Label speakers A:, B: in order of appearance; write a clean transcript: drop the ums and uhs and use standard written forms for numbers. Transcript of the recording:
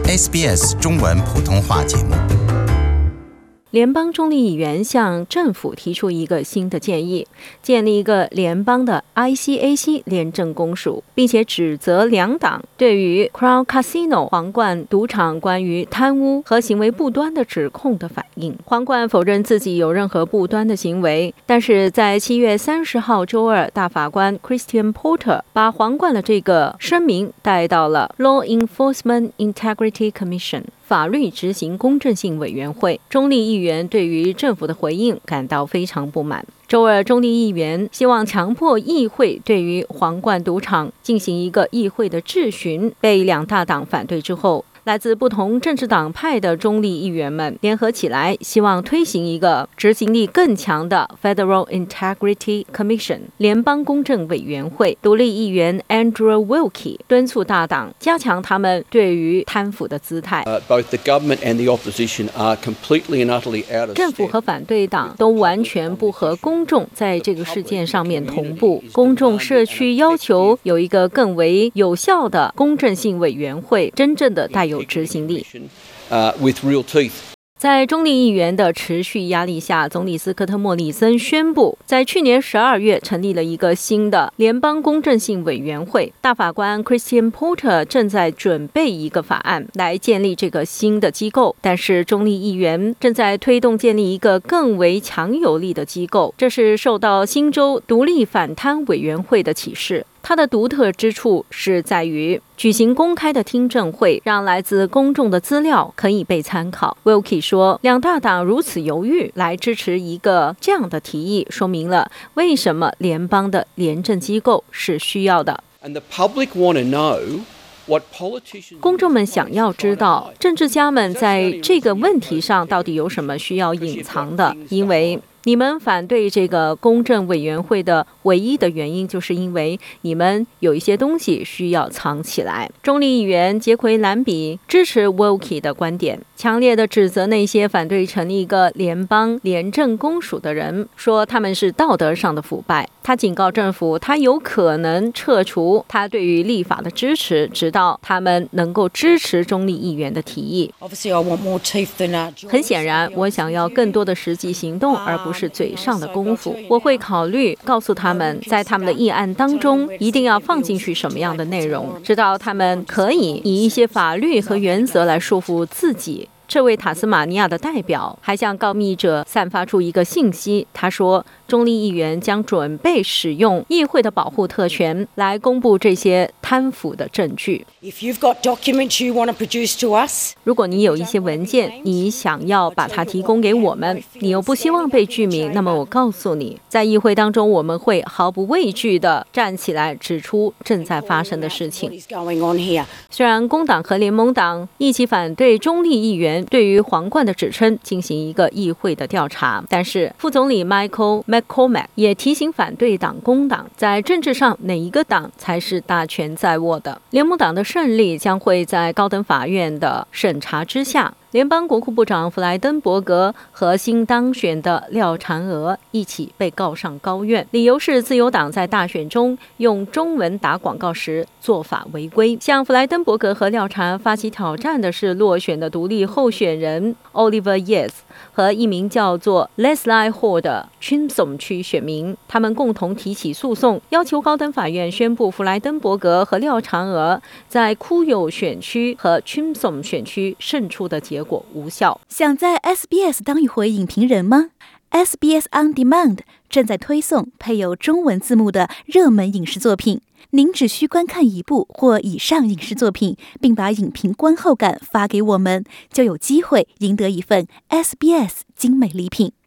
A: SBS 中文普通话节目。
B: 联邦中立议员向政府提出一个新的建议，建立一个联邦的 ICAC 廉政公署，并且指责两党对于 Crown Casino 皇冠赌场关于贪污和行为不端的指控的反应。皇冠否认自己有任何不端的行为，但是在7月30号周二，大法官 Christian Porter 把皇冠的这个声明带到了 Law Enforcement Integrity Commission法律执行公正性委员会。中立议员对于政府的回应感到非常不满。周二，中立议员希望强迫议会对于皇冠赌场进行一个议会的质询，被两大党反对之后，来自不同政治党派的中立议员们联合起来，希望推行一个执行力更强的 Federal Integrity Commission 联邦公正委员会。独立议员 Andrew Wilkie 敦促大党加强他们对于贪腐的姿态。
C: Both the government and the opposition are completely and utterly out of step.
B: 政府和反对党都完全不和公众在这个事件上面同步。公众社区要求有一个更为有效的公正性委员会，真正的带有执行力。
C: With real teeth.
B: 在中立议员的持续压力下，总理斯科特·莫里森宣布，在去年12月成立了一个新的联邦公正性委员会。大法官 Christian Porter 正在准备一个法案来建立这个新的机构，但是中立议员正在推动建立一个更为强有力的机构，这是受到新州独立反贪委员会的启示。它的独特之处是在于举行公开的听证会，让来自公众的资料可以被参考。 Wilkie 说，两大党如此犹豫来支持一个这样的提议，说明了为什么联邦的廉政机构是需要的。
C: And the public want to know what politicians.
B: 公众们想要知道政治家们在这个问题上到底有什么需要隐藏的，因为你们反对这个公正委员会的唯一的原因，就是因为你们有一些东西需要藏起来。中立议员杰奎·兰比支持 Wilkie 的观点，强烈的指责那些反对成立一个联邦廉政公署的人，说他们是道德上的腐败。他警告政府，他有可能撤除他对于立法的支持，直到他们能够支持中立议员的提议。很显然，我想要更多的实际行动，而不是嘴上的功夫。我会考虑告诉他们，在他们的议案当中一定要放进去什么样的内容，直到他们可以以一些法律和原则来说服自己。这位塔斯马尼亚的代表还向告密者散发出一个信息，他说中立议员将准备使用议会的保护特权来公布这些贪腐的证据。如果你有一些文件，你想要把它提供给我们，你又不希望被具名，那么我告诉你，在议会当中我们会毫不畏惧地站起来指出正在发生的事情。虽然工党和联盟党一起反对中立议员对于皇冠的指称进行一个议会的调查，但是副总理 Michael McCormack 也提醒反对党工党，在政治上哪一个党才是大权在握的。联盟党的胜利将会在高等法院的审查之下。联邦国库部长弗莱登伯格和新当选的廖婵娥一起被告上高院，理由是自由党在大选中用中文打广告时做法违规。向弗莱登伯格和廖婵发起挑战的是落选的独立候选人 Oliver Yes 和一名叫做 Leslie Hall 的 Chisholm 区选民，他们共同提起诉讼，要求高等法院宣布弗莱登伯格和廖婵娥在酷友选区和 Chisholm 选区胜出的结果无效。
D: 想在 SBS 当一回影评人吗？ SBS On Demand 正在推送配有中文字幕的热门影视作品，您只需观看一部或以上影视作品，并把影评观后感发给我们，就有机会赢得一份 SBS 精美礼品。